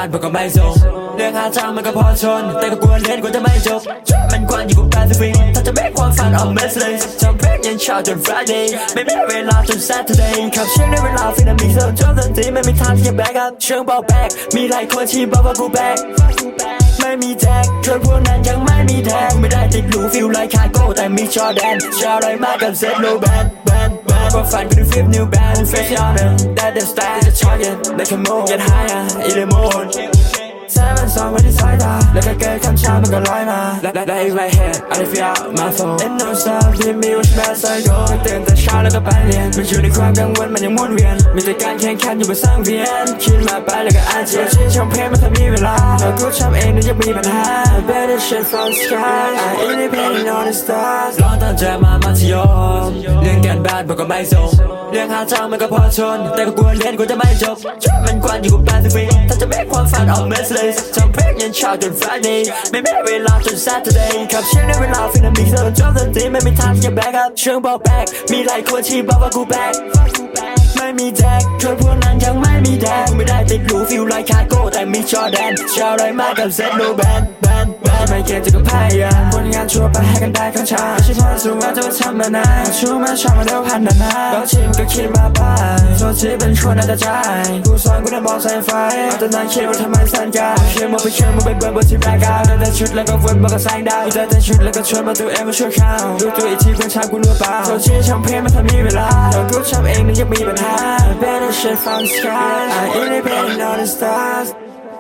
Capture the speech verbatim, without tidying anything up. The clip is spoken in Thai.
านพวกก็ไม่ส่งเรื่องหาทางมันก็พอชนแต่ก็กลัวเล่นกลัวจะไม่จบมันกวนอยู่กับการสวิงถ้าจะไม่ความฝันออกเมสเลยจำเพลงยันเช้าจน Friday ไม่มีเวลาจน Saturday ขับเชื่อในเวลาฟินามิกเซอร์จนดนตรีไม่มีทางที่จะแบกอัพเชิงเบาแบกมีหลายคนที่บอกว่ากูแบกไม่มีแท็กเธอพวกนั้นยังไม่มีแท็กไม่ได้ติดหรูฟิลไลค์คาโก้แต่มีจอแดนชาวไรมากกับเซตโลแบนแบนแบนความฝันคือฟิปนิวแบนเฟสยอนึงแต่เดอะสไตล์จะชอบยันได้แค่โม่ยันหายอ่ะอีเลโมนแสงมันส่องไปที่สายตาแล้วก็เกิดคำช้ามันก็ลอยมาและและและอีกไรเหตุอะไรฟิลมาโฟน And no stop ที่มีว่าฉันใส่โดนตื่นแต่เช้าแล้วก็ไปเรียนมันอยู่ในความกังวลมันยังวนเวียนมีแต่การแข่งขันอยู่บนสังเวียนคิดมาไปแล้วก็อาเจียนชื่นชมเพลงมันทำมีเวลาแล้วกูชอบเองนั่นยังมีปัญหา Better shit from the sky I independent on the stars ร้อนตอนเจอมามัธยมเรื่องการบ้านบอกก็ไม่ส่งเรื่องหาทางมันก็พอชนแต่ก็กลัวเรียนกลัวจะไม่จบมันกวนอยู่กับการสวิงถ้าจะไม่ความฝันออกเมสเลยจำเพลงยันเช้าจน Friday ไม่มีเวลาจน Saturday ขับเชื่อในเวลาฟินามิกเซอร์จนดนตรีไม่มีทางที่จะแบกอัพเชิงเบาแบกมีหลายคนที่บอกว่ากูแบกไม่มีแท็กเธอพวกนั้นยังไม่มีแท็กไม่ได้ติดหรูฟิลไลค์คาโก้แต่มีจอแดนชาวไรมากกับเซตโลแบนแบนแบนไม่เก่งจะก็พยายามผลงานชั่วไปให้กันได้ข้างชาชิพอสูงว่าจะทำมานานชูมาชอบมาเร็วพันนานก็ชิมก็คิดมาบ้างโซชีเป็นชวนน่าจะใจกูสอนกูได้มองสายไฟเอาแต่นานคิดว่าทำไมสั่นใจเชื่อมาไปเชื่อมาไปเบิร์นบนที่แบกเอาแต่ชุดแล้วก็วนมาก็แสงดาวแต่แต่ชุดแล้วก็ชวนมาตัวเองมาช่วยเขาดูตัวอีกทีเพื่อนชายกูรู้เปล่าโซชีชอบเพลงมันทำมีเวลาแต่กูชอบเองนั่นยังมีปัญหา Better shit from the sky I independent on the stars